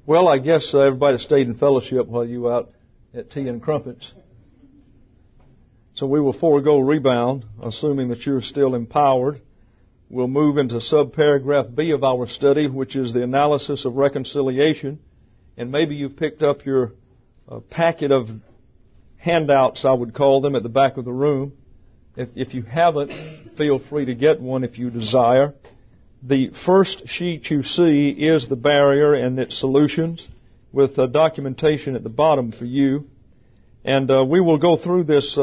Well, I guess everybody stayed in fellowship while you were out at tea and crumpets. So we will forego rebound, assuming that you're still empowered. We'll move into subparagraph B of our study, which is the analysis of reconciliation. And maybe you've picked up your packet of handouts, I would call them, at the back of the room. If you haven't, feel free to get one if you desire. The first sheet you see is the barrier and its solutions, with documentation at the bottom for you. And we will go through this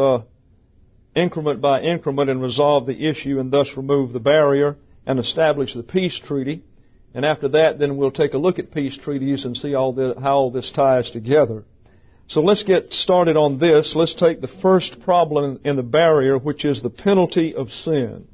increment by increment and resolve the issue and thus remove the barrier and establish the peace treaty. And after that, then we'll take a look at peace treaties and see how all this ties together. So let's get started on this. Let's take the first problem in the barrier, which is the penalty of sin.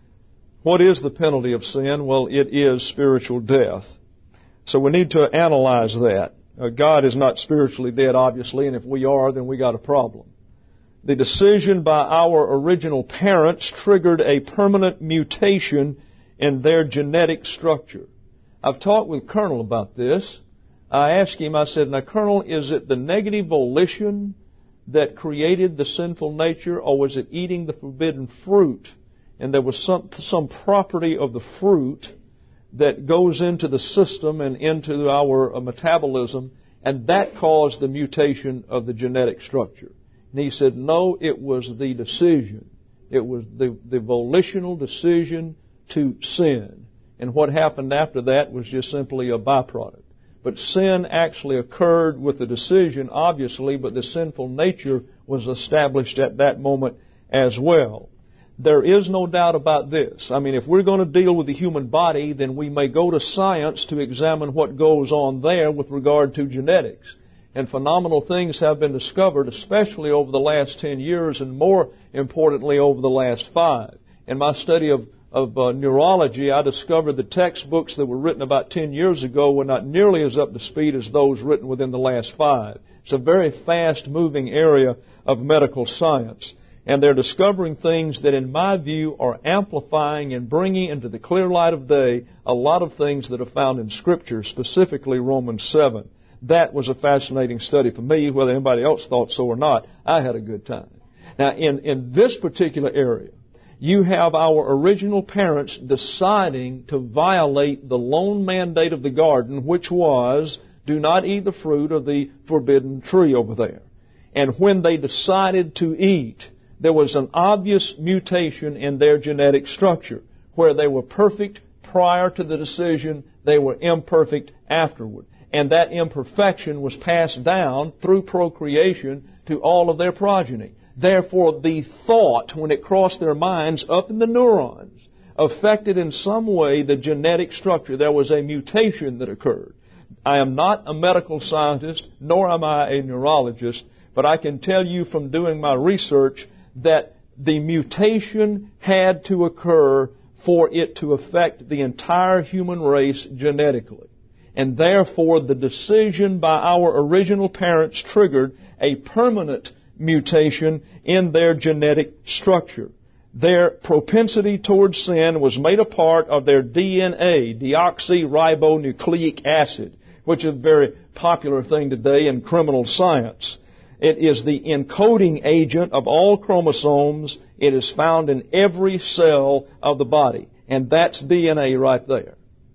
What is the penalty of sin? Well, it is spiritual death. So we need to analyze that. God is not spiritually dead, obviously, and if we are, then we got a problem. The decision by our original parents triggered a permanent mutation in their genetic structure. I've talked with Colonel about this. I asked him, I said, now, Colonel, is it the negative volition that created the sinful nature, or was it eating the forbidden fruit? And there was some property of the fruit that goes into the system and into our metabolism, and that caused the mutation of the genetic structure. And he said, no, it was the decision. It was the volitional decision to sin. And what happened after that was just simply a byproduct. But sin actually occurred with the decision, obviously, but the sinful nature was established at that moment as well. There is no doubt about this. I mean, if we're going to deal with the human body, then we may go to science to examine what goes on there with regard to genetics. And phenomenal things have been discovered, especially over the last 10 years and more importantly over the last 5. In my study of neurology, I discovered the textbooks that were written about 10 years ago were not nearly as up to speed as those written within the last 5. It's a very fast-moving area of medical science. And they're discovering things that, in my view, are amplifying and bringing into the clear light of day a lot of things that are found in Scripture, specifically Romans 7. That was a fascinating study for me. Whether anybody else thought so or not, I had a good time. Now, in this particular area, you have our original parents deciding to violate the lone mandate of the garden, which was, do not eat the fruit of the forbidden tree over there. And when they decided to eat, there was an obvious mutation in their genetic structure. Where they were perfect prior to the decision, they were imperfect afterward. And that imperfection was passed down through procreation to all of their progeny. Therefore, the thought, when it crossed their minds up in the neurons, affected in some way the genetic structure. There was a mutation that occurred. I am not a medical scientist, nor am I a neurologist, but I can tell you from doing my research that the mutation had to occur for it to affect the entire human race genetically. And therefore, the decision by our original parents triggered a permanent mutation in their genetic structure. Their propensity towards sin was made a part of their DNA, deoxyribonucleic acid, which is a very popular thing today in criminal science. It is the encoding agent of all chromosomes. It is found in every cell of the body. And that's DNA right there.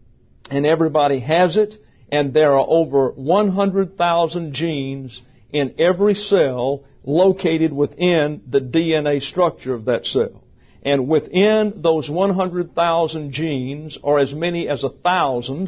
And everybody has it. And there are over 100,000 genes in every cell located within the DNA structure of that cell. And within those 100,000 genes are as many as 1,000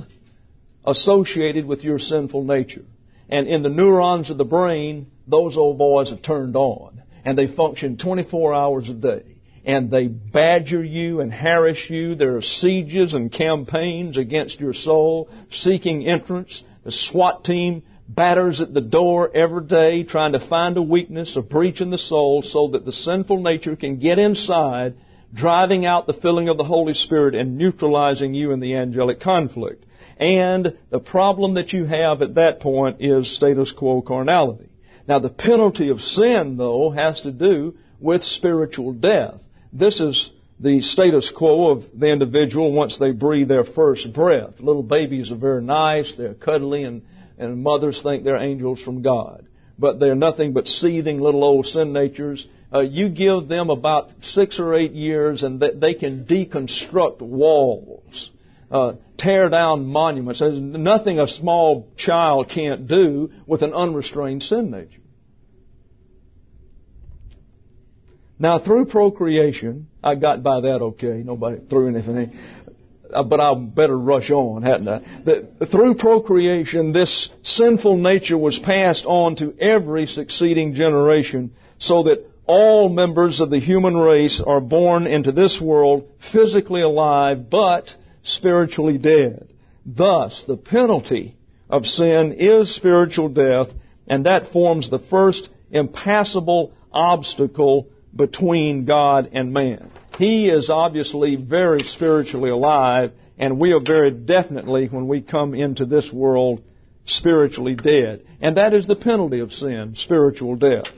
associated with your sinful nature. And in the neurons of the brain, those old boys are turned on. And they function 24 hours a day. And they badger you and harass you. There are sieges and campaigns against your soul, seeking entrance. The SWAT team batters at the door every day, trying to find a weakness, a breach in the soul, so that the sinful nature can get inside, driving out the filling of the Holy Spirit and neutralizing you in the angelic conflict. And the problem that you have at that point is status quo carnality. Now, the penalty of sin, though, has to do with spiritual death. This is the status quo of the individual once they breathe their first breath. Little babies are very nice. They're cuddly and and mothers think they're angels from God. But they're nothing but seething little old sin natures. You give them about 6 or 8 years and they can deconstruct walls, tear down monuments. There's nothing a small child can't do with an unrestrained sin nature. Now, through procreation, I got by that okay. Nobody threw anything. But I better rush on, hadn't I? Through procreation, this sinful nature was passed on to every succeeding generation, so that all members of the human race are born into this world physically alive, but spiritually dead. Thus, the penalty of sin is spiritual death, and that forms the first impassable obstacle between God and man. He is obviously very spiritually alive, and we are very definitely, when we come into this world, spiritually dead. And that is the penalty of sin, spiritual death.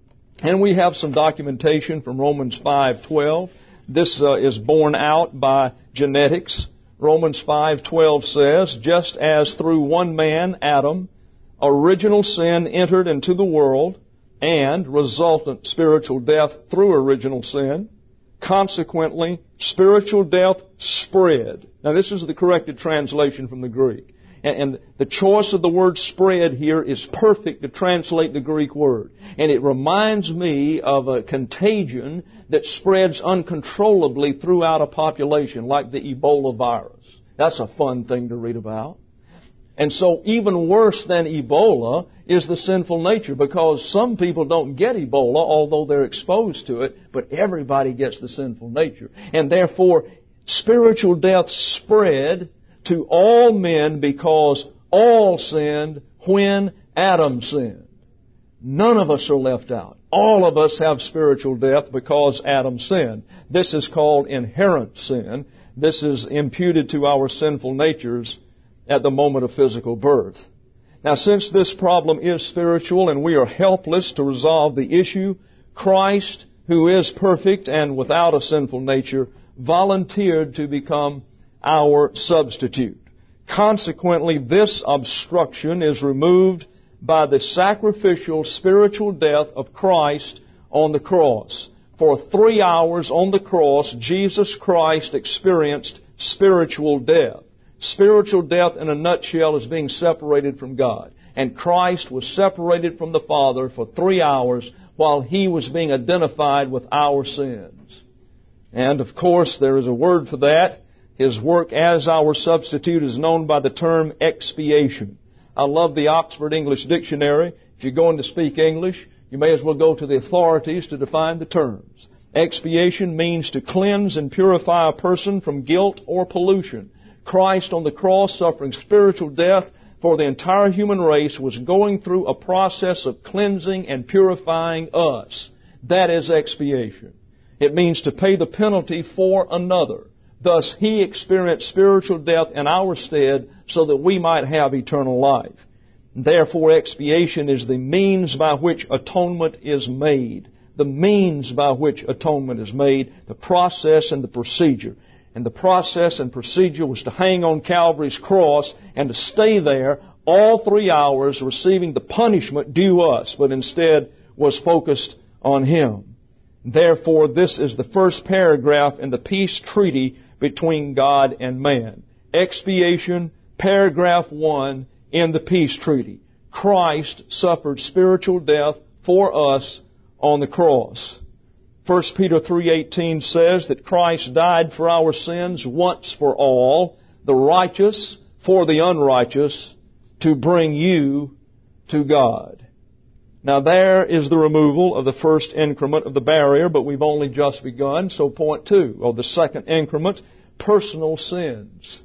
And we have some documentation from Romans 5:12. This is borne out by genetics. Romans 5:12 says, just as through one man, Adam, original sin entered into the world, and resultant spiritual death through original sin, consequently, spiritual death spread. Now, this is the corrected translation from the Greek. And the choice of the word spread here is perfect to translate the Greek word. And it reminds me of a contagion that spreads uncontrollably throughout a population, like the Ebola virus. That's a fun thing to read about. And so even worse than Ebola is the sinful nature, because some people don't get Ebola, although they're exposed to it, but everybody gets the sinful nature. And therefore, spiritual death spread to all men because all sinned when Adam sinned. None of us are left out. All of us have spiritual death because Adam sinned. This is called inherent sin. This is imputed to our sinful natures at the moment of physical birth. Now, since this problem is spiritual and we are helpless to resolve the issue, Christ, who is perfect and without a sinful nature, volunteered to become our substitute. Consequently, this obstruction is removed by the sacrificial spiritual death of Christ on the cross. For 3 hours on the cross, Jesus Christ experienced spiritual death. Spiritual death, in a nutshell, is being separated from God. And Christ was separated from the Father for 3 hours while He was being identified with our sins. And, of course, there is a word for that. His work as our substitute is known by the term expiation. I love the Oxford English Dictionary. If you're going to speak English, you may as well go to the authorities to define the terms. Expiation means to cleanse and purify a person from guilt or pollution. Christ on the cross, suffering spiritual death for the entire human race, was going through a process of cleansing and purifying us. That is expiation. It means to pay the penalty for another. Thus, He experienced spiritual death in our stead so that we might have eternal life. Therefore, expiation is the means by which atonement is made. The means by which atonement is made, the process and the procedure. And the process and procedure was to hang on Calvary's cross and to stay there all 3 hours receiving the punishment due us, but instead was focused on Him. Therefore, this is the first paragraph in the peace treaty between God and man. Expiation, paragraph 1 in the peace treaty. Christ suffered spiritual death for us on the cross. 1 Peter 3:18 says that Christ died for our sins once for all, the righteous for the unrighteous, to bring you to God. Now there is the removal of the first increment of the barrier, but we've only just begun. So point 2, or the second increment, personal sins.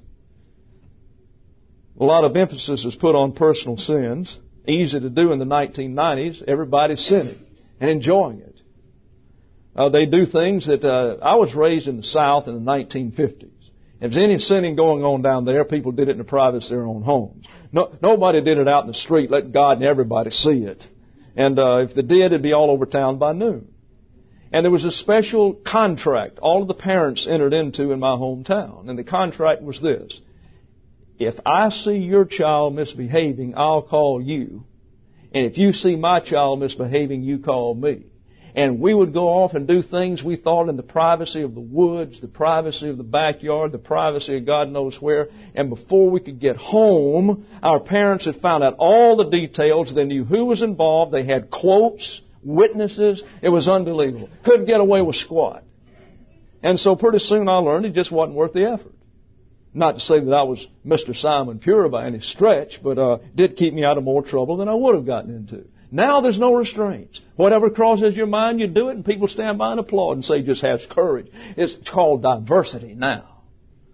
A lot of emphasis is put on personal sins. Easy to do in the 1990s. Everybody's sinning and enjoying it. They do things that... I was raised in the South in the 1950s. If there's any sinning going on down there, people did it in the privacy of their own homes. Nobody did it out in the street, let God and everybody see it. And if they did, it'd be all over town by noon. And there was a special contract all of the parents entered into in my hometown. And the contract was this. if I see your child misbehaving, I'll call you. And if you see my child misbehaving, you call me. And we would go off and do things we thought in the privacy of the woods, the privacy of the backyard, the privacy of God knows where. And before we could get home, our parents had found out all the details. They knew who was involved. They had quotes, witnesses. It was unbelievable. Couldn't get away with squat. And so pretty soon I learned it just wasn't worth the effort. Not to say that I was Mr. Simon Pure by any stretch, but did keep me out of more trouble than I would have gotten into. Now there's no restraints. Whatever crosses your mind, you do it, and people stand by and applaud and say, just has courage. It's called diversity now.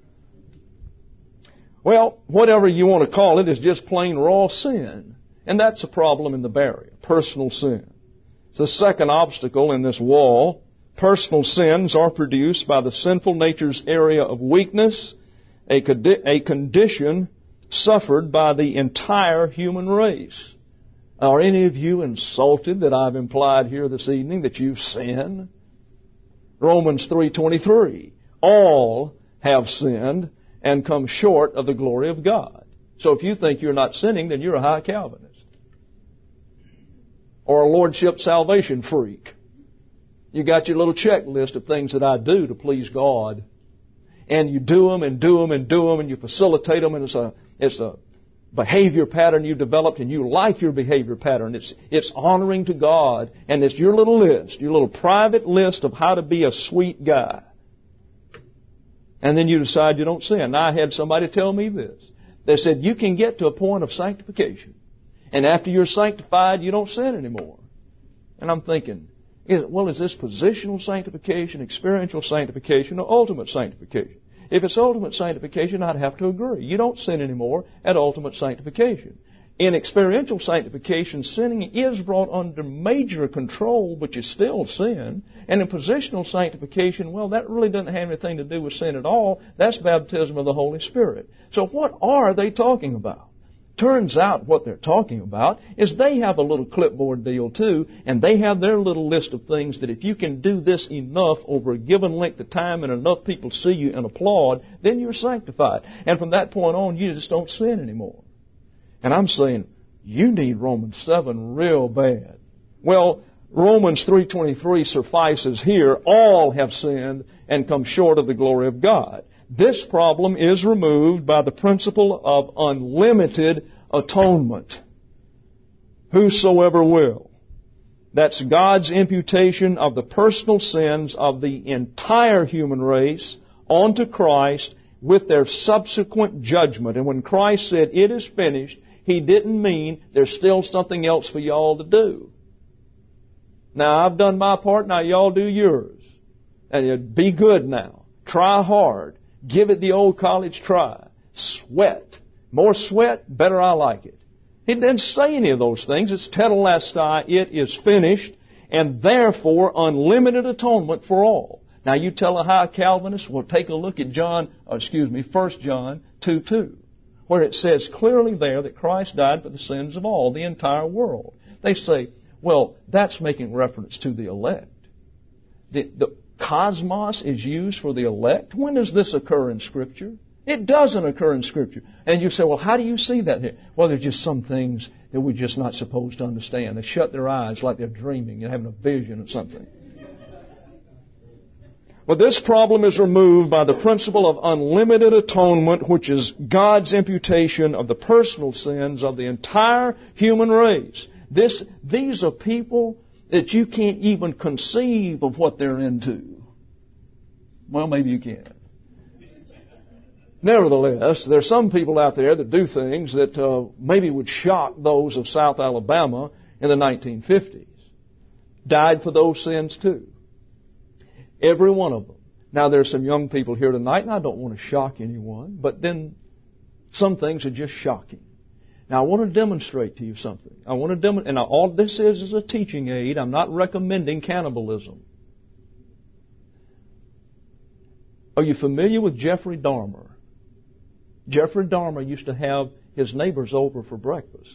Well, whatever you want to call it is just plain raw sin. And that's a problem in the barrier, personal sin. It's the second obstacle in this wall. Personal sins are produced by the sinful nature's area of weakness, a condition suffered by the entire human race. Are any of you insulted that I've implied here this evening that you've sinned? Romans 3:23. All have sinned and come short of the glory of God. So if you think you're not sinning, then you're a high Calvinist. Or a lordship salvation freak. You got your little checklist of things that I do to please God. And you do them and do them and do them and you facilitate them, and it's a behavior pattern you developed, and you like your behavior pattern. It's honoring to God, and it's your little list, your little private list of how to be a sweet guy. And then you decide you don't sin. Now, I had somebody tell me this. They said, you can get to a point of sanctification, and after you're sanctified, you don't sin anymore. And I'm thinking, is this positional sanctification, experiential sanctification, or ultimate sanctification? If it's ultimate sanctification, I'd have to agree. You don't sin anymore at ultimate sanctification. In experiential sanctification, sinning is brought under major control, but you still sin. And in positional sanctification, well, that really doesn't have anything to do with sin at all. That's baptism of the Holy Spirit. So what are they talking about? Turns out what they're talking about is they have a little clipboard deal too, and they have their little list of things that if you can do this enough over a given length of time and enough people see you and applaud, then you're sanctified. And from that point on, you just don't sin anymore. And I'm saying, you need Romans 7 real bad. Well, Romans 3:23 suffices here. All have sinned and come short of the glory of God. This problem is removed by the principle of unlimited atonement. Whosoever will. That's God's imputation of the personal sins of the entire human race onto Christ with their subsequent judgment. And when Christ said, it is finished, He didn't mean there's still something else for y'all to do. Now, I've done my part, now y'all do yours. And be good now. Try hard. Give it the old college try. Sweat. More sweat, better I like it. He didn't say any of those things. It's tetelestai. It is finished, and therefore unlimited atonement for all. Now you tell a high Calvinist, well, take a look at 1 John 2:2, where it says clearly there that Christ died for the sins of all, the entire world. They say, well, that's making reference to the elect. The cosmos is used for the elect. When does this occur in Scripture? It doesn't occur in Scripture. And you say, well, how do you see that here? Well, there's just some things that we're just not supposed to understand. They shut their eyes like they're dreaming and having a vision of something. Well, this problem is removed by the principle of unlimited atonement, which is God's imputation of the personal sins of the entire human race. These are people that you can't even conceive of what they're into. Well, maybe you can. Nevertheless, there are some people out there that do things that maybe would shock those of South Alabama in the 1950s. Died for those sins too. Every one of them. Now, there are some young people here tonight, and I don't want to shock anyone, but then some things are just shocking. Now, I want to demonstrate to you something. And all this is a teaching aid. I'm not recommending cannibalism. Are you familiar with Jeffrey Dahmer? Jeffrey Dahmer used to have his neighbors over for breakfast.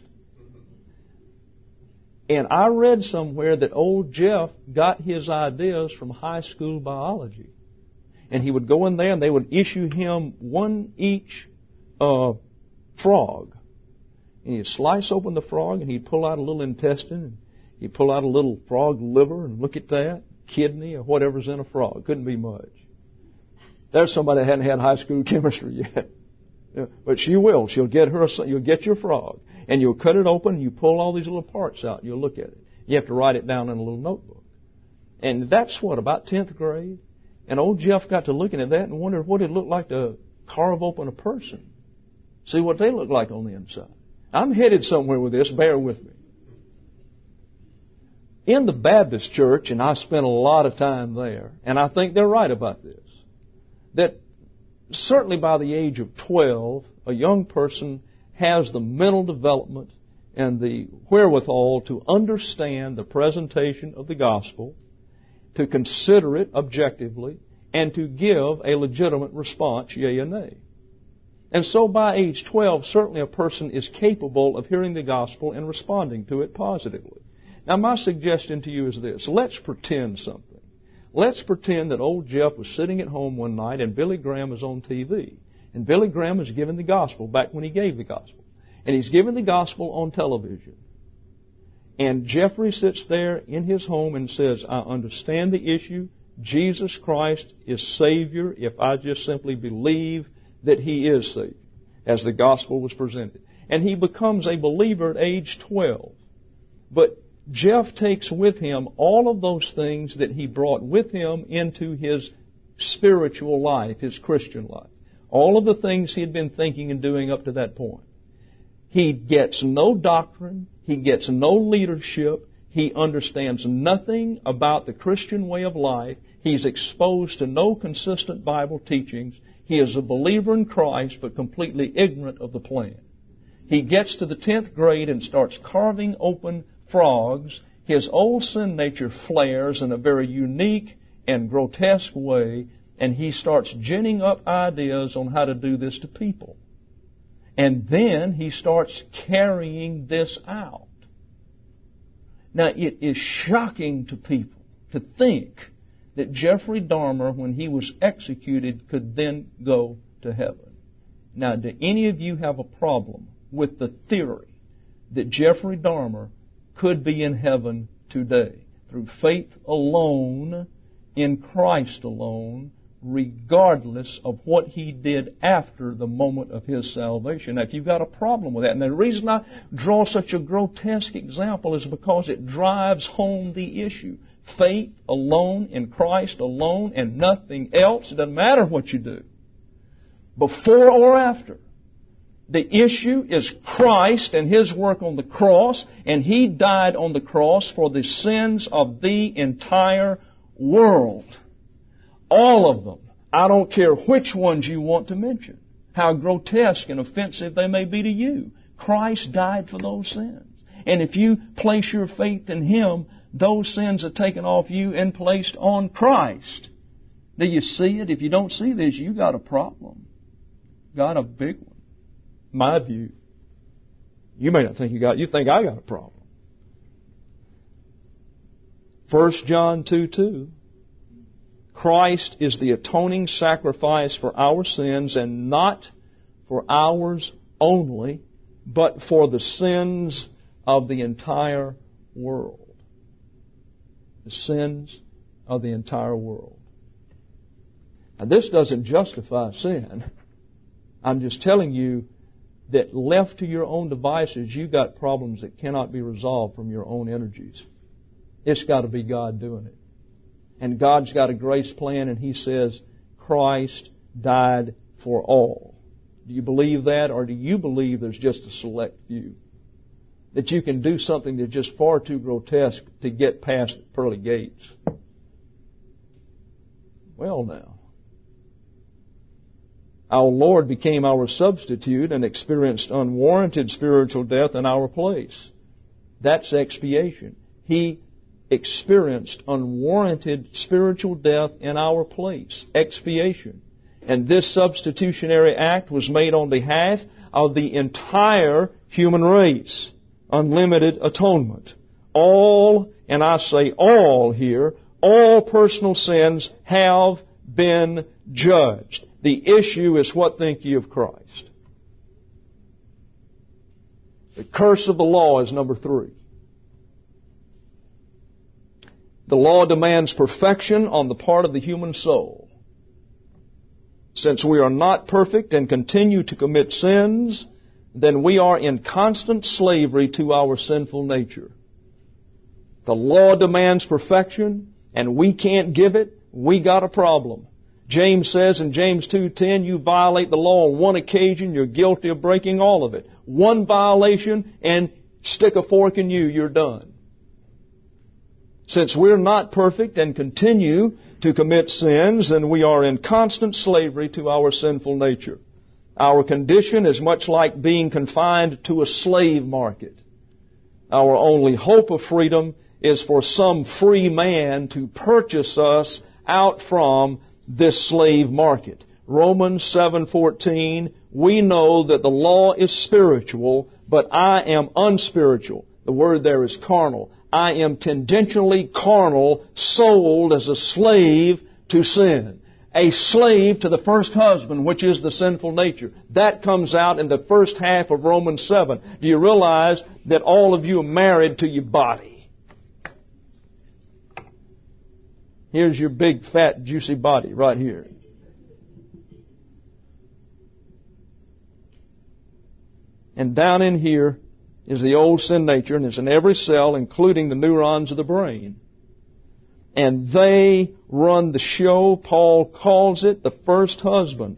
And I read somewhere that old Jeff got his ideas from high school biology. And he would go in there and they would issue him one each frog. And he'd slice open the frog, and he'd pull out a little intestine, and he'd pull out a little frog liver, and look at that, kidney, or whatever's in a frog. Couldn't be much. There's somebody that hadn't had high school chemistry yet. But she will. You'll get your frog, and you'll cut it open, and you pull all these little parts out, and you'll look at it. You have to write it down in a little notebook. And that's about 10th grade. And old Jeff got to looking at that and wondered what it looked like to carve open a person. See what they look like on the inside. I'm headed somewhere with this. Bear with me. In the Baptist church, and I spent a lot of time there, and I think they're right about this, that certainly by the age of 12, a young person has the mental development and the wherewithal to understand the presentation of the gospel, to consider it objectively, and to give a legitimate response, yea and nay. And so by age 12, certainly a person is capable of hearing the gospel and responding to it positively. Now my suggestion to you is this. Let's pretend something. Let's pretend that old Jeff was sitting at home one night and Billy Graham was on TV. And Billy Graham was giving the gospel back when he gave the gospel. And he's giving the gospel on television. And Jeffrey sits there in his home and says, I understand the issue. Jesus Christ is Savior if I just simply believe that He is Savior, as the gospel was presented. And he becomes a believer at age 12. But Jeff takes with him all of those things that he brought with him into his spiritual life, his Christian life. All of the things he had been thinking and doing up to that point. He gets no doctrine. He gets no leadership. He understands nothing about the Christian way of life. He's exposed to no consistent Bible teachings. He is a believer in Christ, but completely ignorant of the plan. He gets to the 10th grade and starts carving open frogs. His old sin nature flares in a very unique and grotesque way, and he starts ginning up ideas on how to do this to people. And then he starts carrying this out. Now, it is shocking to people to think that Jeffrey Dahmer, when he was executed, could then go to heaven. Now, do any of you have a problem with the theory that Jeffrey Dahmer could be in heaven today through faith alone, in Christ alone, regardless of what he did after the moment of his salvation? Now, if you've got a problem with that, and the reason I draw such a grotesque example is because it drives home the issue. Faith alone, in Christ alone, and nothing else. It doesn't matter what you do, before or after. The issue is Christ and His work on the cross, and He died on the cross for the sins of the entire world. All of them. I don't care which ones you want to mention, how grotesque and offensive they may be to you. Christ died for those sins. And if you place your faith in Him, those sins are taken off you and placed on Christ. Do you see it? If you don't see this, you got a problem. Got a big one. My view. You may not think you think I got a problem. 1 John 2:2. Christ is the atoning sacrifice for our sins, and not for ours only, but for the sins of the entire world. The sins of the entire world. Now, this doesn't justify sin. I'm just telling you that left to your own devices, you've got problems that cannot be resolved from your own energies. It's got to be God doing it. And God's got a grace plan, and He says Christ died for all. Do you believe that, or do you believe there's just a select few? That you can do something that's just far too grotesque to get past the pearly gates? Well, now. Our Lord became our substitute and experienced unwarranted spiritual death in our place. That's expiation. He experienced unwarranted spiritual death in our place. Expiation. And this substitutionary act was made on behalf of the entire human race. Unlimited atonement. All, and I say all here, all personal sins have been judged. The issue is, what think ye of Christ? The curse of the law is number 3. The law demands perfection on the part of the human soul. Since we are not perfect and continue to commit sins, then we are in constant slavery to our sinful nature. The law demands perfection, and we can't give it. We got a problem. James says in James 2:10, you violate the law on one occasion, you're guilty of breaking all of it. One violation, and stick a fork in you, you're done. Since we're not perfect and continue to commit sins, then we are in constant slavery to our sinful nature. Our condition is much like being confined to a slave market. Our only hope of freedom is for some free man to purchase us out from this slave market. Romans 7:14, we know that the law is spiritual, but I am unspiritual. The word there is carnal. I am tendentially carnal, sold as a slave to sin. A slave to the first husband, which is the sinful nature. That comes out in the first half of Romans 7. Do you realize that all of you are married to your body? Here's your big, fat, juicy body right here. And down in here is the old sin nature, and it's in every cell, including the neurons of the brain. And they run the show. Paul calls it the first husband.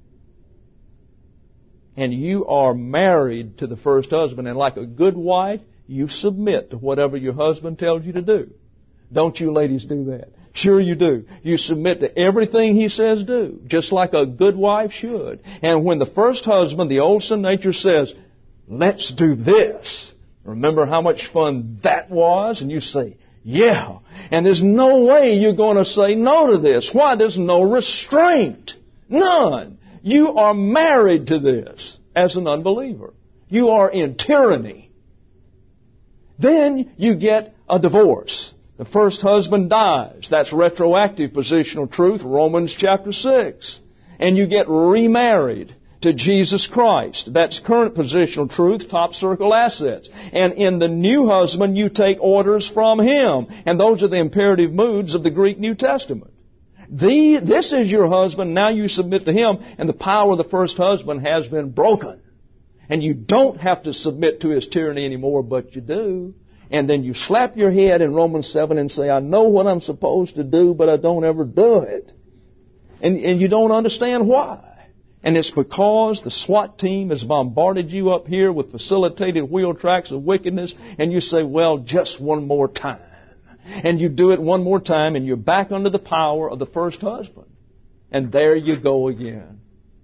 And you are married to the first husband. And like a good wife, you submit to whatever your husband tells you to do. Don't you ladies do that? Sure you do. You submit to everything he says do, just like a good wife should. And when the first husband, the old sin nature, says, let's do this, remember how much fun that was? And you say, yeah. And there's no way you're going to say no to this. Why? There's no restraint. None. You are married to this as an unbeliever. You are in tyranny. Then you get a divorce. The first husband dies. That's retroactive positional truth, Romans chapter 6. And you get remarried to Jesus Christ. That's current positional truth, top circle assets. And in the new husband, you take orders from him. And those are the imperative moods of the Greek New Testament. This is your husband, now you submit to him, and the power of the first husband has been broken. And you don't have to submit to his tyranny anymore, but you do. And then you slap your head in Romans 7 and say, I know what I'm supposed to do, but I don't ever do it. And you don't understand why. And it's because the SWAT team has bombarded you up here with facilitated wheel tracks of wickedness, and you say, well, just one more time. And you do it one more time, and you're back under the power of the first husband. And there you go again.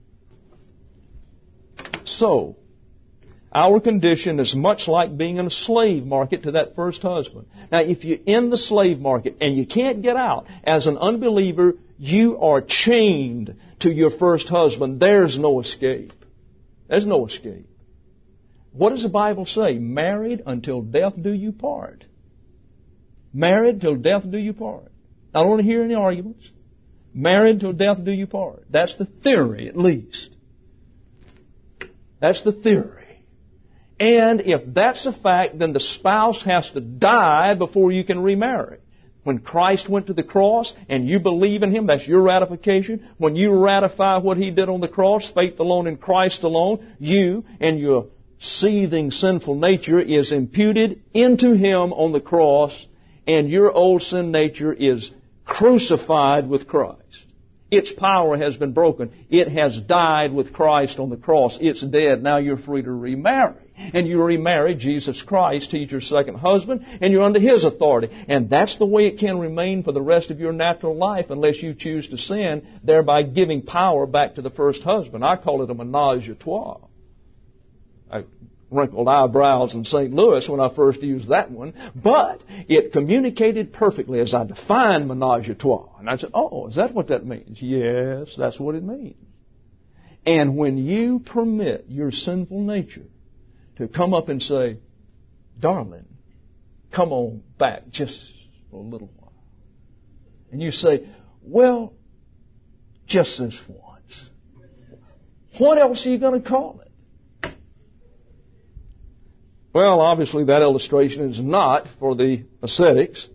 So, our condition is much like being in a slave market to that first husband. Now, if you're in the slave market and you can't get out, as an unbeliever, you are chained to your first husband. There's no escape. There's no escape. What does the Bible say? Married until death do you part. Married till death do you part. I don't want to hear any arguments. Married till death do you part. That's the theory, at least. That's the theory. And if that's a fact, then the spouse has to die before you can remarry. When Christ went to the cross and you believe in Him, that's your ratification. When you ratify what He did on the cross, faith alone in Christ alone, you and your seething sinful nature is imputed into Him on the cross, and your old sin nature is crucified with Christ. Its power has been broken. It has died with Christ on the cross. It's dead. Now you're free to remarry. And you remarry Jesus Christ. He's your second husband, and you're under His authority. And that's the way it can remain for the rest of your natural life unless you choose to sin, thereby giving power back to the first husband. I call it a menage a trois. I wrinkled eyebrows in St. Louis when I first used that one, but it communicated perfectly as I defined menage a trois. And I said, oh, is that what that means? Yes, that's what it means. And when you permit your sinful nature to come up and say, darling, come on back just for a little while. And you say, well, just this once. What else are you going to call it? Well, obviously that illustration is not for the ascetics.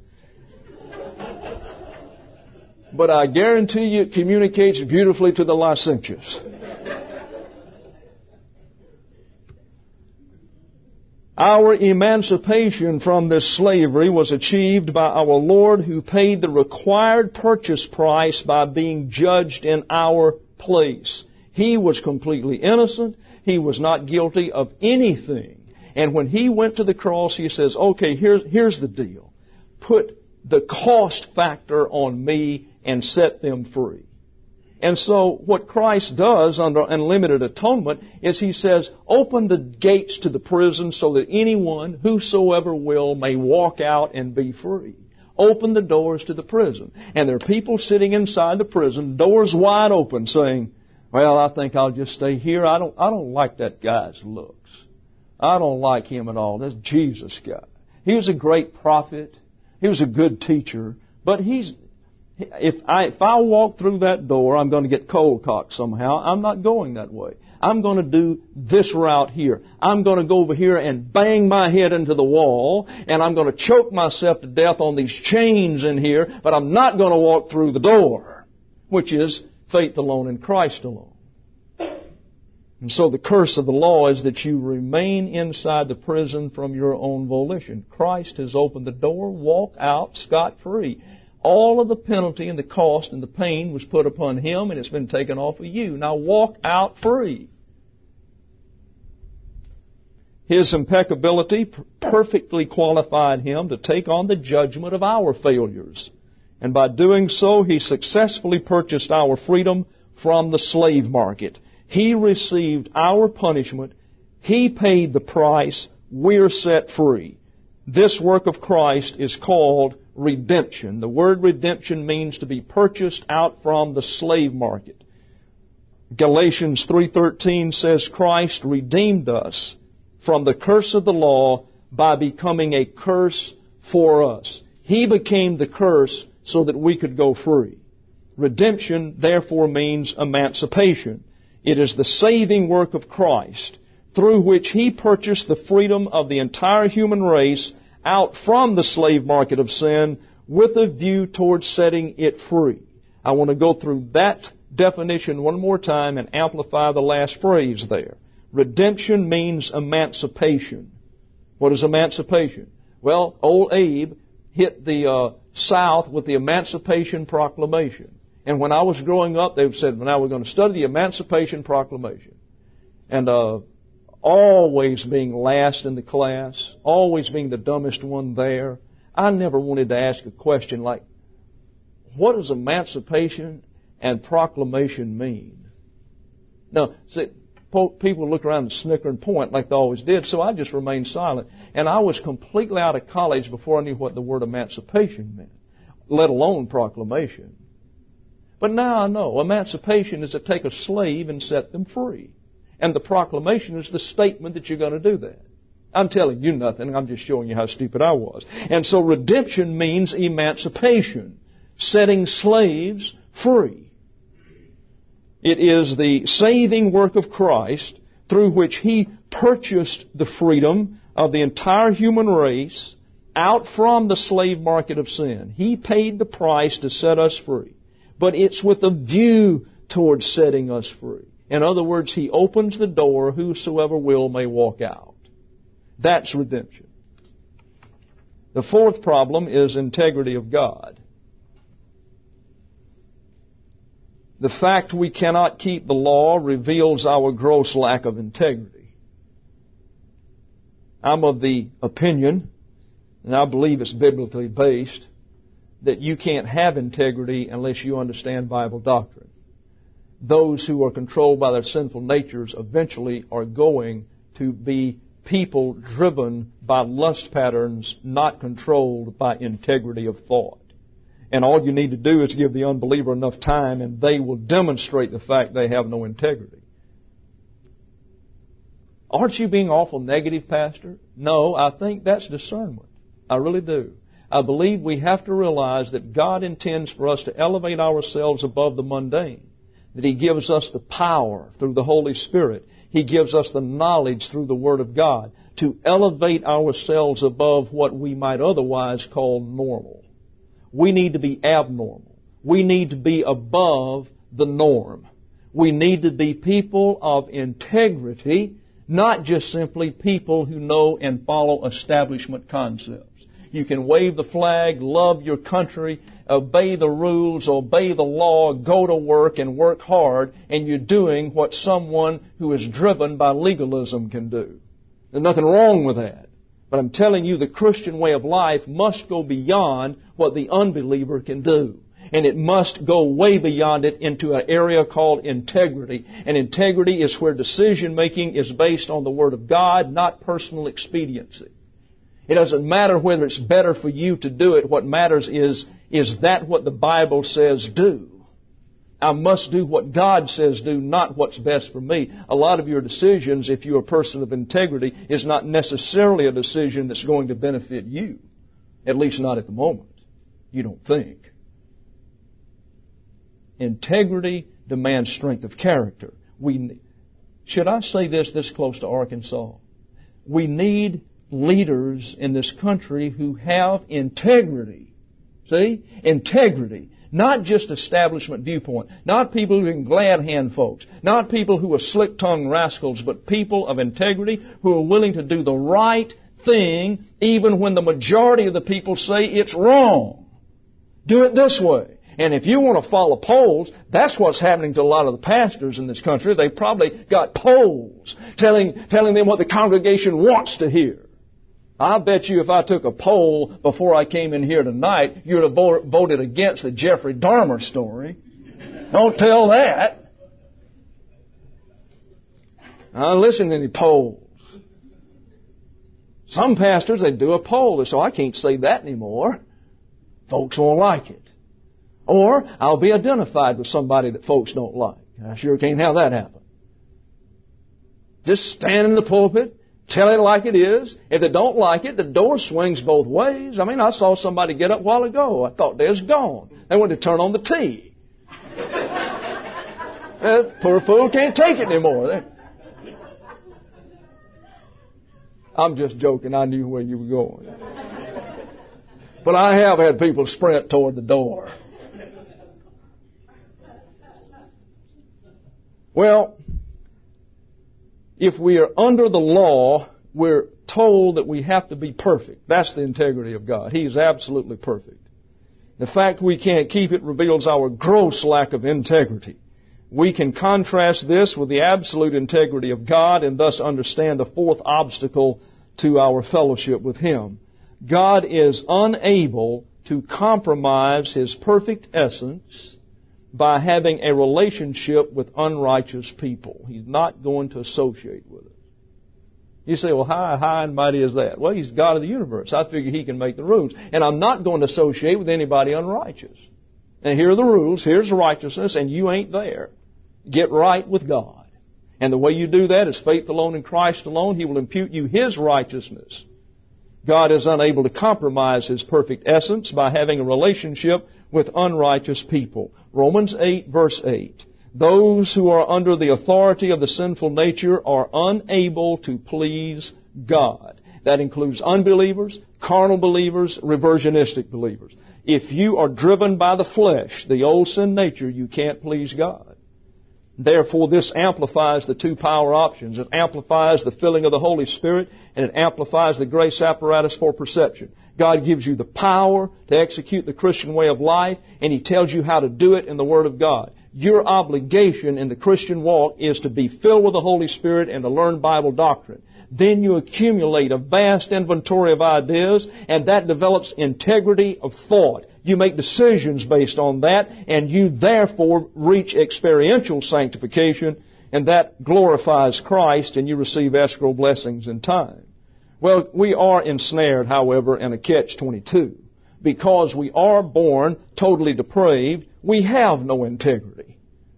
But I guarantee you it communicates beautifully to the licentious. Our emancipation from this slavery was achieved by our Lord, who paid the required purchase price by being judged in our place. He was completely innocent. He was not guilty of anything. And when He went to the cross, He says, okay, here's the deal. Put the cost factor on me and set them free. And so what Christ does under unlimited atonement is He says, open the gates to the prison so that anyone, whosoever will, may walk out and be free. Open the doors to the prison. And there are people sitting inside the prison, doors wide open, saying, well, I think I'll just stay here. I don't like that guy's looks. I don't like him at all. That's Jesus guy. He was a great prophet. He was a good teacher. But if I walk through that door, I'm going to get cold cocked somehow. I'm not going that way. I'm going to do this route here. I'm going to go over here and bang my head into the wall, and I'm going to choke myself to death on these chains in here, but I'm not going to walk through the door, which is faith alone in Christ alone. And so the curse of the law is that you remain inside the prison from your own volition. Christ has opened the door. Walk out scot-free. All of the penalty and the cost and the pain was put upon Him, and it's been taken off of you. Now walk out free. His impeccability perfectly qualified Him to take on the judgment of our failures. And by doing so, He successfully purchased our freedom from the slave market. He received our punishment. He paid the price. We're set free. This work of Christ is called redemption. The word redemption means to be purchased out from the slave market. Galatians 3:13 says Christ redeemed us from the curse of the law by becoming a curse for us. He became the curse so that we could go free. Redemption, therefore, means emancipation. It is the saving work of Christ through which He purchased the freedom of the entire human race out from the slave market of sin with a view towards setting it free. I want to go through that definition one more time and amplify the last phrase there. Redemption means emancipation. What is emancipation? Well, old Abe hit the South with the Emancipation Proclamation. And when I was growing up, they said, well, now we're going to study the Emancipation Proclamation. And always being last in the class, always being the dumbest one there, I never wanted to ask a question like, what does emancipation and proclamation mean? Now, see, people look around and snicker and point like they always did, so I just remained silent. And I was completely out of college before I knew what the word emancipation meant, let alone proclamation. But now I know emancipation is to take a slave and set them free. And the proclamation is the statement that you're going to do that. I'm telling you nothing. I'm just showing you how stupid I was. And so redemption means emancipation, setting slaves free. It is the saving work of Christ through which He purchased the freedom of the entire human race out from the slave market of sin. He paid the price to set us free. But it's with a view towards setting us free. In other words, He opens the door, whosoever will may walk out. That's redemption. The fourth problem is integrity of God. The fact we cannot keep the law reveals our gross lack of integrity. I'm of the opinion, and I believe it's biblically based, that you can't have integrity unless you understand Bible doctrine. Those who are controlled by their sinful natures eventually are going to be people driven by lust patterns, not controlled by integrity of thought. And all you need to do is give the unbeliever enough time, and they will demonstrate the fact they have no integrity. Aren't you being awful negative, Pastor? No, I think that's discernment. I really do. I believe we have to realize that God intends for us to elevate ourselves above the mundane, that He gives us the power through the Holy Spirit. He gives us the knowledge through the Word of God to elevate ourselves above what we might otherwise call normal. We need to be abnormal. We need to be above the norm. We need to be people of integrity, not just simply people who know and follow establishment concepts. You can wave the flag, love your country, obey the rules, obey the law, go to work and work hard, and you're doing what someone who is driven by legalism can do. There's nothing wrong with that. But I'm telling you, the Christian way of life must go beyond what the unbeliever can do. And it must go way beyond it into an area called integrity. And integrity is where decision making is based on the Word of God, not personal expediency. It doesn't matter whether it's better for you to do it. What matters is that what the Bible says do? I must do what God says do, not what's best for me. A lot of your decisions, if you're a person of integrity, is not necessarily a decision that's going to benefit you. At least not at the moment. You don't think. Integrity demands strength of character. Should I say this close to Arkansas? We need leaders in this country who have integrity. See? Integrity. Not just establishment viewpoint. Not people who can glad hand folks. Not people who are slick-tongued rascals, but people of integrity who are willing to do the right thing even when the majority of the people say it's wrong. Do it this way. And if you want to follow polls, that's what's happening to a lot of the pastors in this country. They probably got polls telling them what the congregation wants to hear. I'll bet you if I took a poll before I came in here tonight, you'd have voted against the Jeffrey Dahmer story. Don't tell that. I don't listen to any polls. Some pastors, they do a poll, so I can't say that anymore. Folks won't like it. Or I'll be identified with somebody that folks don't like. I sure can't have that happen. Just stand in the pulpit, tell it like it is. If they don't like it, the door swings both ways. I saw somebody get up a while ago. I thought they was gone. They wanted to turn on the tea. Poor fool can't take it anymore. I'm just joking. I knew where you were going. But I have had people sprint toward the door. Well, if we are under the law, we're told that we have to be perfect. That's the integrity of God. He is absolutely perfect. The fact we can't keep it reveals our gross lack of integrity. We can contrast this with the absolute integrity of God and thus understand the fourth obstacle to our fellowship with Him. God is unable to compromise His perfect essence by having a relationship with unrighteous people. He's not going to associate with us. You say, well, how high and mighty is that? Well, He's God of the universe. I figure He can make the rules. And I'm not going to associate with anybody unrighteous. And here are the rules. Here's righteousness, and you ain't there. Get right with God. And the way you do that is faith alone in Christ alone. He will impute you His righteousness. God is unable to compromise His perfect essence by having a relationship with unrighteous people. Romans 8, verse 8. Those who are under the authority of the sinful nature are unable to please God. That includes unbelievers, carnal believers, reversionistic believers. If you are driven by the flesh, the old sin nature, you can't please God. Therefore, this amplifies the two power options. It amplifies the filling of the Holy Spirit, and it amplifies the grace apparatus for perception. God gives you the power to execute the Christian way of life, and He tells you how to do it in the Word of God. Your obligation in the Christian walk is to be filled with the Holy Spirit and to learn Bible doctrine. Then you accumulate a vast inventory of ideas, and that develops integrity of thought. You make decisions based on that, and you therefore reach experiential sanctification, and that glorifies Christ, and you receive escrow blessings in time. Well, we are ensnared, however, in a catch-22. Because we are born totally depraved, we have no integrity.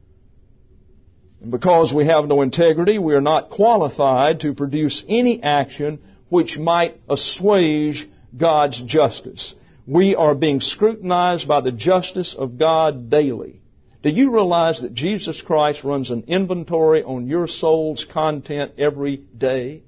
And because we have no integrity, we are not qualified to produce any action which might assuage God's justice. We are being scrutinized by the justice of God daily. Do you realize that Jesus Christ runs an inventory on your soul's content every day?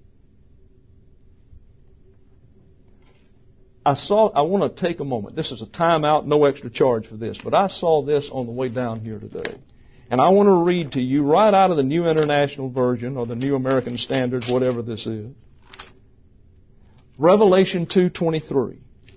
I want to take a moment. This is a timeout, no extra charge for this, but I saw this on the way down here today. And I want to read to you right out of the New International Version or the New American Standard, whatever this is. Revelation 2:23.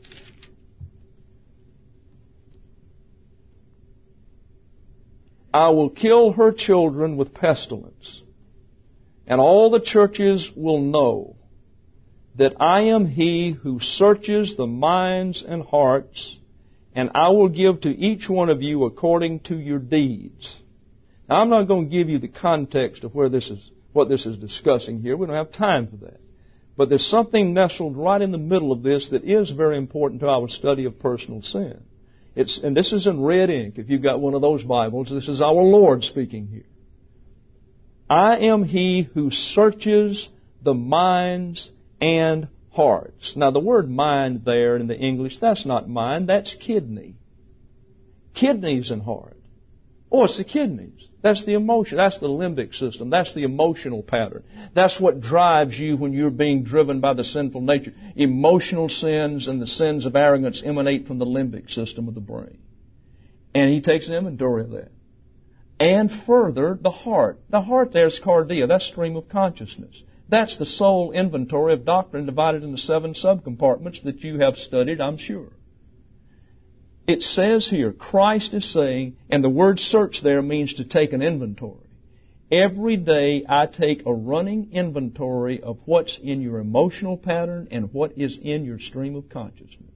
I will kill her children with pestilence, and all the churches will know that I am He who searches the minds and hearts, and I will give to each one of you according to your deeds. Now, I'm not going to give you the context of what this is discussing here. We don't have time for that. But there's something nestled right in the middle of this that is very important to our study of personal sin. And this is in red ink. If you've got one of those Bibles, this is our Lord speaking here. I am He who searches the minds and hearts. Now, the word mind there in the English, that's not mind, that's kidney. Kidneys and heart. Oh, it's the kidneys. That's the emotion. That's the limbic system. That's the emotional pattern. That's what drives you when you're being driven by the sinful nature. Emotional sins and the sins of arrogance emanate from the limbic system of the brain. And he takes an inventory of that. And further, the heart. The heart there's cardia. That's stream of consciousness. That's the sole inventory of doctrine divided into 7 subcompartments that you have studied, I'm sure. It says here, Christ is saying, and the word search there means to take an inventory. Every day I take a running inventory of what's in your emotional pattern and what is in your stream of consciousness.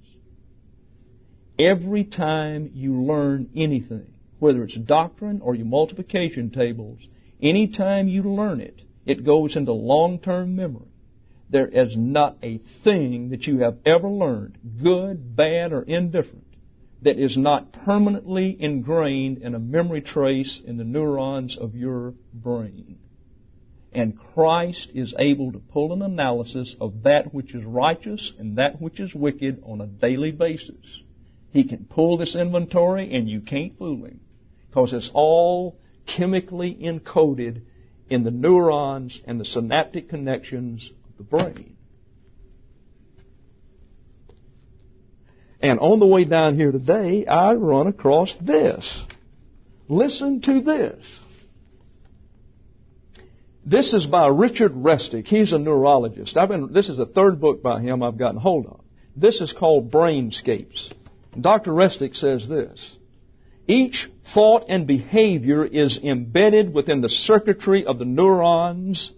Every time you learn anything, whether it's doctrine or your multiplication tables, any time you learn it, it goes into long-term memory. There is not a thing that you have ever learned, good, bad, or indifferent, that is not permanently ingrained in a memory trace in the neurons of your brain. And Christ is able to pull an analysis of that which is righteous and that which is wicked on a daily basis. He can pull this inventory and you can't fool him, because it's all chemically encoded in the neurons and the synaptic connections of the brain. And on the way down here today, I run across this. Listen to this. This is by Richard Restic. He's a neurologist. This is the 3rd book by him I've gotten hold of. This is called Brainscapes. Dr. Restic says this. Each thought and behavior is embedded within the circuitry of the neurons,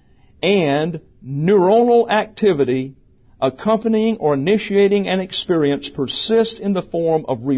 and neuronal activity accompanying or initiating an experience persist in the form of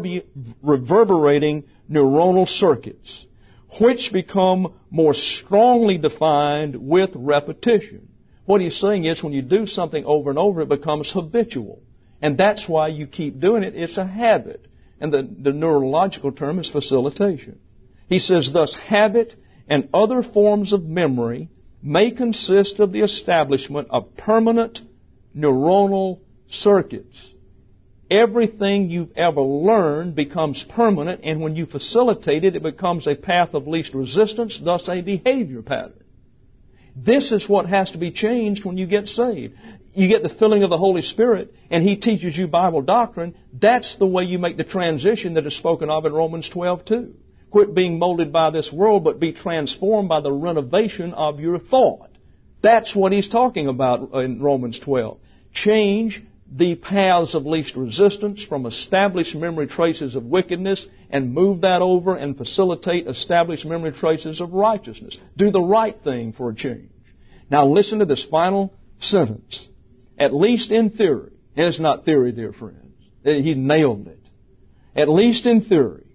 reverberating neuronal circuits, which become more strongly defined with repetition. What he's saying is when you do something over and over, it becomes habitual. And that's why you keep doing it. It's a habit. And the neurological term is facilitation. He says, thus, habit and other forms of memory may consist of the establishment of permanent neuronal circuits. Everything you've ever learned becomes permanent, and when you facilitate it, it becomes a path of least resistance, thus a behavior pattern. This is what has to be changed when you get saved. You get the filling of the Holy Spirit, and He teaches you Bible doctrine. That's the way you make the transition that is spoken of in Romans 12:2. Quit being molded by this world, but be transformed by the renovation of your thought. That's what he's talking about in Romans 12. Change the paths of least resistance from established memory traces of wickedness and move that over and facilitate established memory traces of righteousness. Do the right thing for a change. Now listen to this final sentence. At least in theory. And it's not theory, dear friends. He nailed it. At least in theory,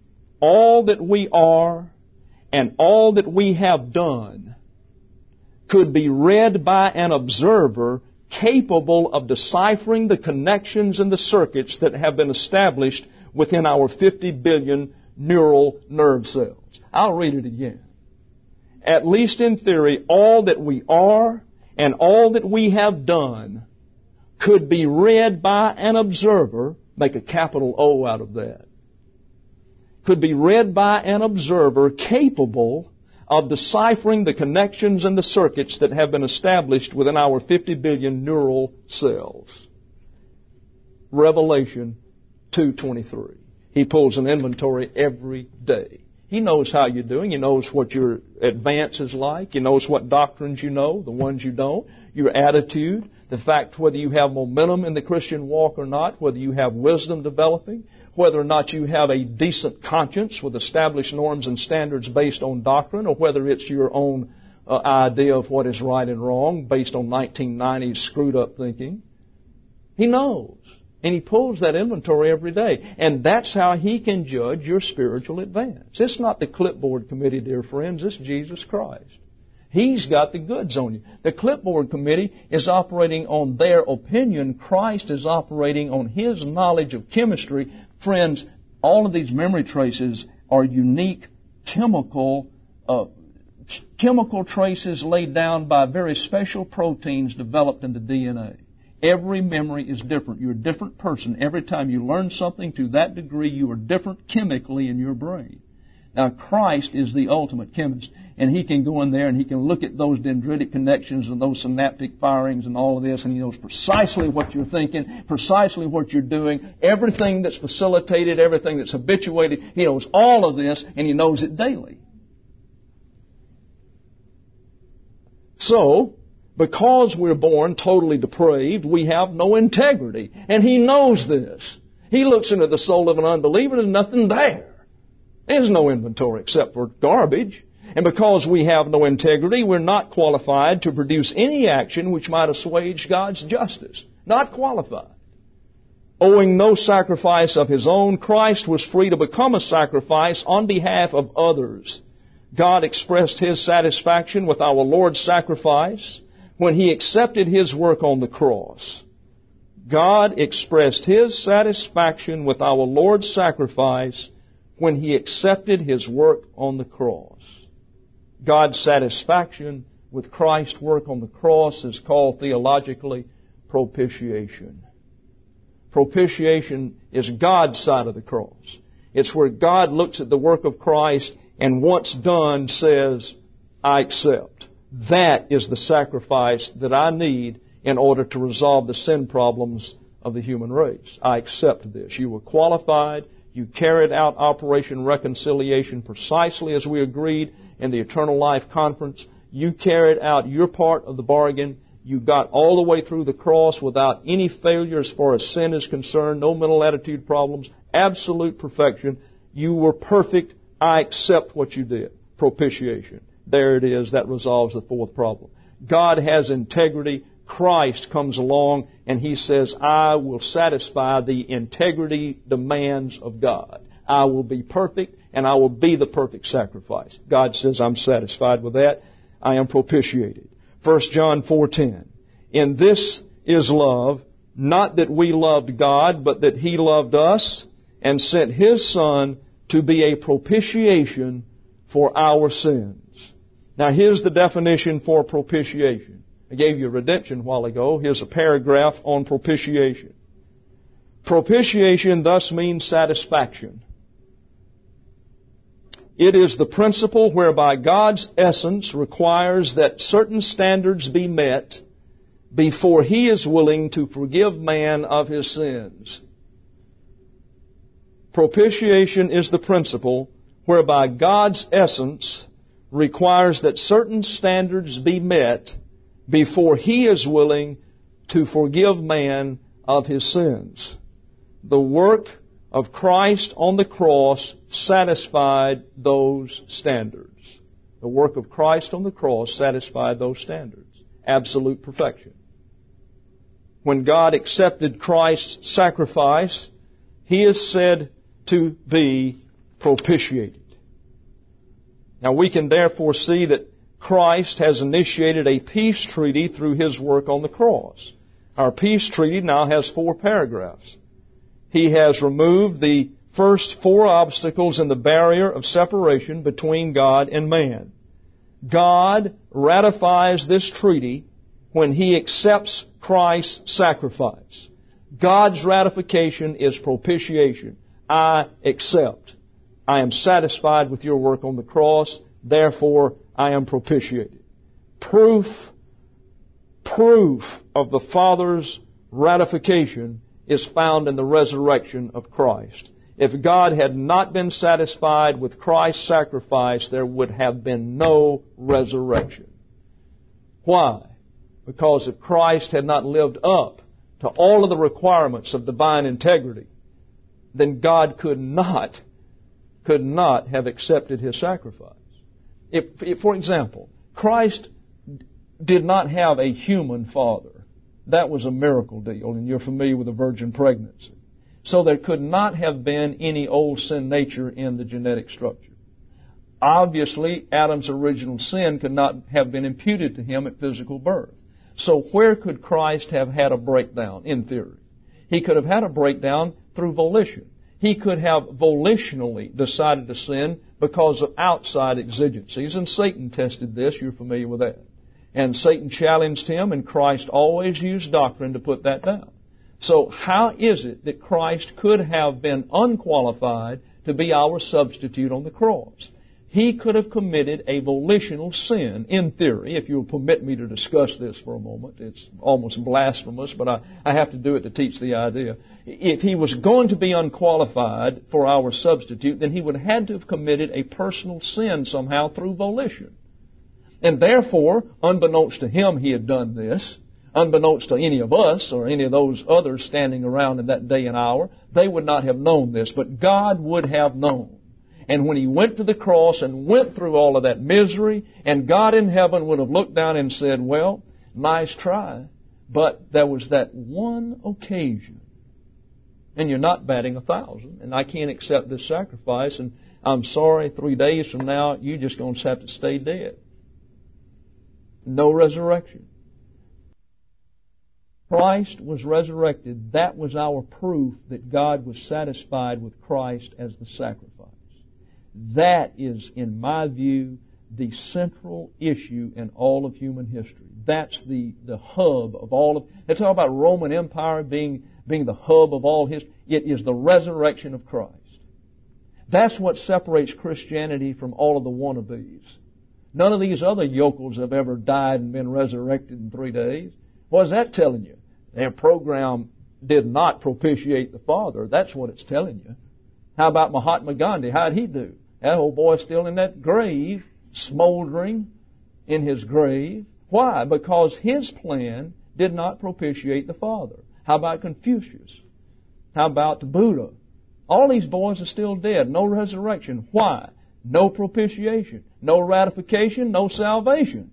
all that we are and all that we have done could be read by an observer capable of deciphering the connections and the circuits that have been established within our 50 billion neural nerve cells. I'll read it again. At least in theory, all that we are and all that we have done could be read by an observer, make a capital O out of that, could be read by an observer capable of deciphering the connections and the circuits that have been established within our 50 billion neural cells. Revelation 2:23. He pulls an inventory every day. He knows how you're doing. He knows what your advance is like. He knows what doctrines you know, the ones you don't, your attitude, the fact whether you have momentum in the Christian walk or not, whether you have wisdom developing, whether or not you have a decent conscience with established norms and standards based on doctrine, or whether it's your own idea of what is right and wrong based on 1990s screwed up thinking. He knows. And He pulls that inventory every day. And that's how He can judge your spiritual advance. It's not the clipboard committee, dear friends. It's Jesus Christ. He's got the goods on you. The clipboard committee is operating on their opinion. Christ is operating on His knowledge of chemistry. Friends, all of these memory traces are unique chemical traces laid down by very special proteins developed in the DNA. Every memory is different. You're a different person. Every time you learn something to that degree, you are different chemically in your brain. Now, Christ is the ultimate chemist, and He can go in there and He can look at those dendritic connections and those synaptic firings and all of this, and He knows precisely what you're thinking, precisely what you're doing, everything that's facilitated, everything that's habituated. He knows all of this, and He knows it daily. So, because we're born totally depraved, we have no integrity. And He knows this. He looks into the soul of an unbeliever, there's nothing there. There's no inventory except for garbage. And because we have no integrity, we're not qualified to produce any action which might assuage God's justice. Not qualified. Owing no sacrifice of His own, Christ was free to become a sacrifice on behalf of others. God expressed His satisfaction with our Lord's sacrifice when He accepted His work on the cross. God expressed His satisfaction with our Lord's sacrifice when He accepted His work on the cross. God's satisfaction with Christ's work on the cross is called theologically propitiation. Propitiation is God's side of the cross. It's where God looks at the work of Christ and once done says, I accept. That is the sacrifice that I need in order to resolve the sin problems of the human race. I accept this. You were qualified. You carried out Operation Reconciliation precisely as we agreed in the Eternal Life Conference. You carried out your part of the bargain. You got all the way through the cross without any failure as far as sin is concerned, no mental attitude problems, absolute perfection. You were perfect. I accept what you did. Propitiation. There it is. That resolves the fourth problem. God has integrity. Christ comes along and He says, I will satisfy the integrity demands of God. I will be perfect and I will be the perfect sacrifice. God says, I'm satisfied with that. I am propitiated. 1 John 4:10. In this is love, not that we loved God, but that He loved us and sent His Son to be a propitiation for our sins. Now here's the definition for propitiation. I gave you redemption a while ago. Here's a paragraph on propitiation. Propitiation thus means satisfaction. It is the principle whereby God's essence requires that certain standards be met before He is willing to forgive man of his sins. Propitiation is the principle whereby God's essence requires that certain standards be met before He is willing to forgive man of his sins. The work of Christ on the cross satisfied those standards. The work of Christ on the cross satisfied those standards. Absolute perfection. When God accepted Christ's sacrifice, He is said to be propitiated. Now we can therefore see that Christ has initiated a peace treaty through His work on the cross. Our peace treaty now has 4 paragraphs. He has removed the first 4 obstacles in the barrier of separation between God and man. God ratifies this treaty when He accepts Christ's sacrifice. God's ratification is propitiation. I accept. I am satisfied with your work on the cross, therefore I am propitiated. Proof of the Father's ratification is found in the resurrection of Christ. If God had not been satisfied with Christ's sacrifice, there would have been no resurrection. Why? Because if Christ had not lived up to all of the requirements of divine integrity, then God could not have accepted His sacrifice. If, for example, Christ did not have a human father, that was a miracle deal, and you're familiar with the virgin pregnancy. So there could not have been any old sin nature in the genetic structure. Obviously, Adam's original sin could not have been imputed to him at physical birth. So where could Christ have had a breakdown, in theory? He could have had a breakdown through volition. He could have volitionally decided to sin because of outside exigencies, and Satan tested this. You're familiar with that. And Satan challenged him, and Christ always used doctrine to put that down. So how is it that Christ could have been unqualified to be our substitute on the cross? He could have committed a volitional sin, in theory, if you'll permit me to discuss this for a moment. It's almost blasphemous, but I have to do it to teach the idea. If he was going to be unqualified for our substitute, then he would have had to have committed a personal sin somehow through volition. And therefore, unbeknownst to him, he had done this. Unbeknownst to any of us or any of those others standing around in that day and hour, they would not have known this, but God would have known. And when He went to the cross and went through all of that misery, and God in heaven would have looked down and said, well, nice try, but there was that one occasion, and you're not batting 1,000, and I can't accept this sacrifice, and I'm sorry, 3 days from now, you're just going to have to stay dead. No resurrection. Christ was resurrected. That was our proof that God was satisfied with Christ as the sacrifice. That is, in my view, the central issue in all of human history. That's the hub of all of... It's all about Roman Empire being the hub of all history. It is the resurrection of Christ. That's what separates Christianity from all of the wannabes. None of these other yokels have ever died and been resurrected in 3 days. What is that telling you? Their program did not propitiate the Father. That's what it's telling you. How about Mahatma Gandhi? How'd he do? That old boy's still in that grave, smoldering in his grave. Why? Because his plan did not propitiate the Father. How about Confucius? How about Buddha? All these boys are still dead. No resurrection. Why? No propitiation. No ratification. No salvation.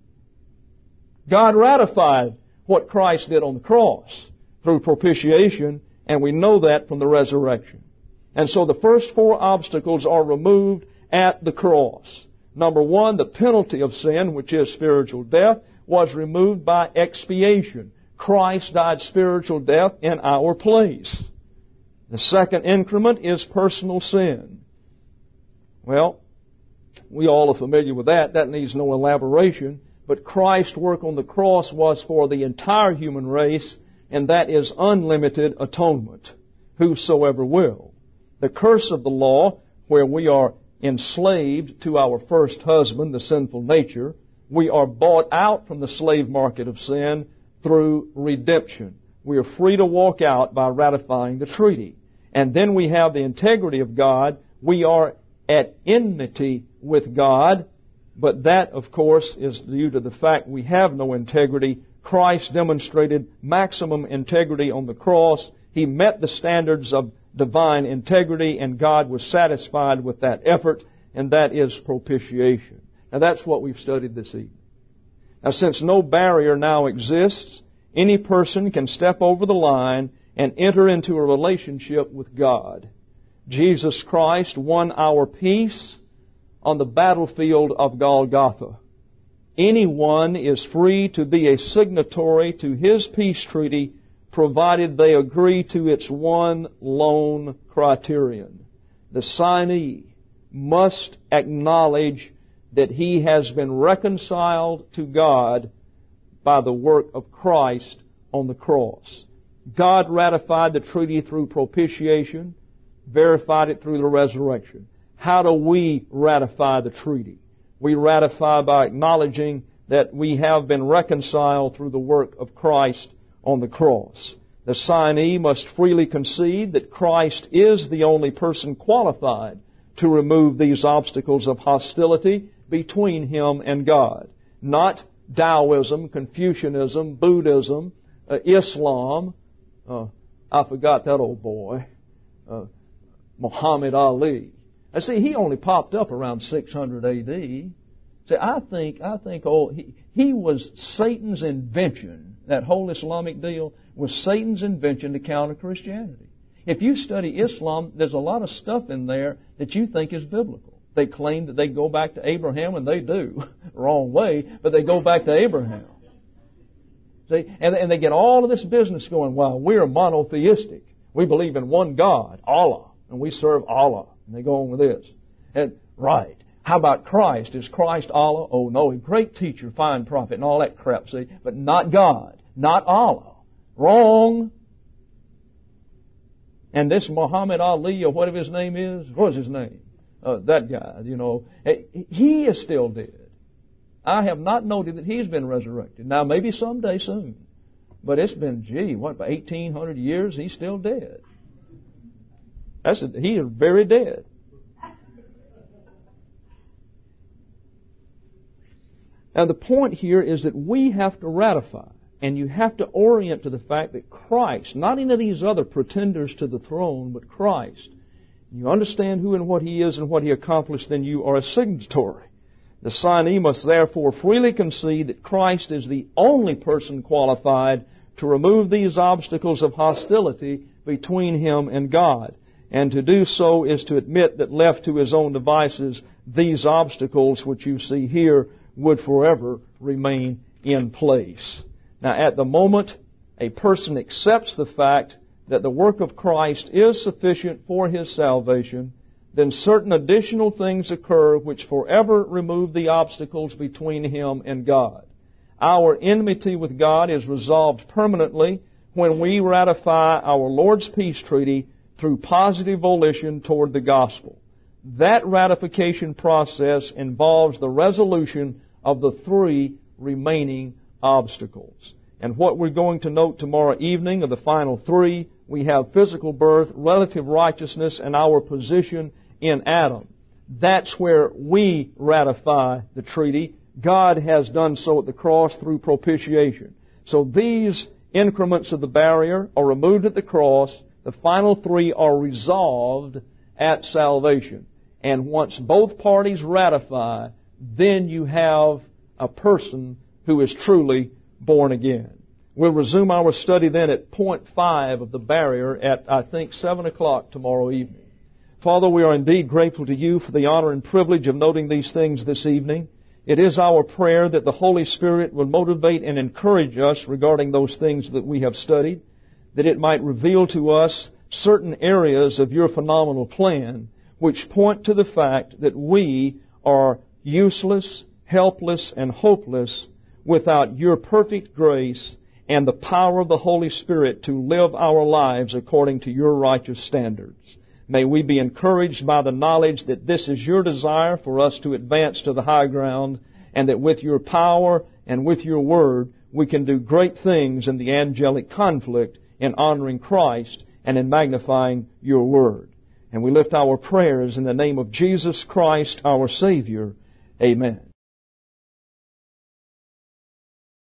God ratified what Christ did on the cross through propitiation, and we know that from the resurrection. And so the first 4 obstacles are removed at the cross. Number 1, the penalty of sin, which is spiritual death, was removed by expiation. Christ died spiritual death in our place. The second increment is personal sin. Well, we all are familiar with that. That needs no elaboration. But Christ's work on the cross was for the entire human race, and that is unlimited atonement. Whosoever will. The curse of the law, where we are enslaved to our first husband, the sinful nature, we are bought out from the slave market of sin through redemption. We are free to walk out by ratifying the treaty. And then we have the integrity of God. We are at enmity with God, but that, of course, is due to the fact we have no integrity. Christ demonstrated maximum integrity on the cross. He met the standards of divine integrity, and God was satisfied with that effort, and that is propitiation. Now that's what we've studied this evening. Now since no barrier now exists, any person can step over the line and enter into a relationship with God. Jesus Christ won our peace on the battlefield of Golgotha. Anyone is free to be a signatory to His peace treaty, provided they agree to its one lone criterion. The signee must acknowledge that he has been reconciled to God by the work of Christ on the cross. God ratified the treaty through propitiation, verified it through the resurrection. How do we ratify the treaty? We ratify by acknowledging that we have been reconciled through the work of Christ on the cross. The signee must freely concede that Christ is the only person qualified to remove these obstacles of hostility between him and God. Not Taoism, Confucianism, Buddhism, Islam, I forgot that old boy, Muhammad Ali. I see he only popped up around 600 A.D. See, I think he was Satan's invention. That whole Islamic deal was Satan's invention to counter Christianity. If you study Islam, there's a lot of stuff in there that you think is biblical. They claim that they go back to Abraham, and they do. Wrong way, but they go back to Abraham. See, and they get all of this business going, well, we're monotheistic. We believe in one God, Allah, and we serve Allah. And they go on with this. And, right. How about Christ? Is Christ Allah? Oh, no, a great teacher, fine prophet, and all that crap, see? But not God, not Allah. Wrong. And this Muhammad Ali, or whatever his name is, what's his name? That guy, he is still dead. I have not noted that he's been resurrected. Now, maybe someday soon. But it's been, about 1,800 years, he's still dead. He is very dead. Now, the point here is that we have to ratify, and you have to orient to the fact that Christ, not any of these other pretenders to the throne, but Christ, you understand who and what He is and what He accomplished, then you are a signatory. The signee must therefore freely concede that Christ is the only person qualified to remove these obstacles of hostility between him and God. And to do so is to admit that left to his own devices, these obstacles which you see here would forever remain in place. Now, at the moment a person accepts the fact that the work of Christ is sufficient for his salvation, then certain additional things occur which forever remove the obstacles between him and God. Our enmity with God is resolved permanently when we ratify our Lord's peace treaty through positive volition toward the gospel. That ratification process involves the resolution of the three remaining obstacles. And what we're going to note tomorrow evening are the final three. We have physical birth, relative righteousness, and our position in Adam. That's where we ratify the treaty. God has done so at the cross through propitiation. So these increments of the barrier are removed at the cross. The final three are resolved at salvation. And once both parties ratify, then you have a person who is truly born again. We'll resume our study then at point 5 of the barrier at, I think, 7 o'clock tomorrow evening. Father, we are indeed grateful to You for the honor and privilege of noting these things this evening. It is our prayer that the Holy Spirit will motivate and encourage us regarding those things that we have studied, that it might reveal to us certain areas of Your phenomenal plan which point to the fact that we are useless, helpless, and hopeless without Your perfect grace and the power of the Holy Spirit to live our lives according to Your righteous standards. May we be encouraged by the knowledge that this is Your desire for us to advance to the high ground, and that with Your power and with Your Word we can do great things in the angelic conflict in honoring Christ and in magnifying Your Word. And we lift our prayers in the name of Jesus Christ, our Savior. Amen.